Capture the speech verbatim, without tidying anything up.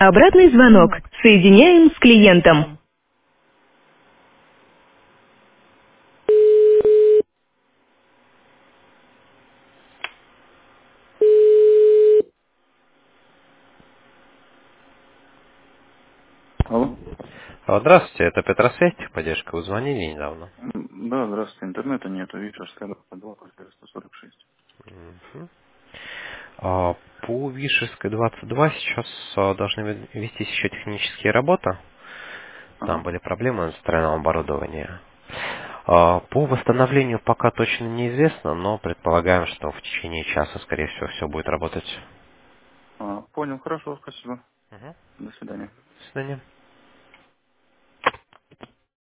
Обратный звонок. Соединяем с клиентом. Алло. А, Здравствуйте, это Петросвет, поддержка. Вы звонили недавно. М, Да, здравствуйте. Интернета нету. Вичерская два, квартира сто сорок шесть. Мгм. А, По Вишерской двадцать два сейчас а, должны ве- вестись еще технические работы. Там Ага. были проблемы с строительным оборудованием. А, По восстановлению пока точно неизвестно, но предполагаем, что в течение часа, скорее всего, все будет работать. А, понял. Хорошо, спасибо. Мгм. До свидания. До свидания.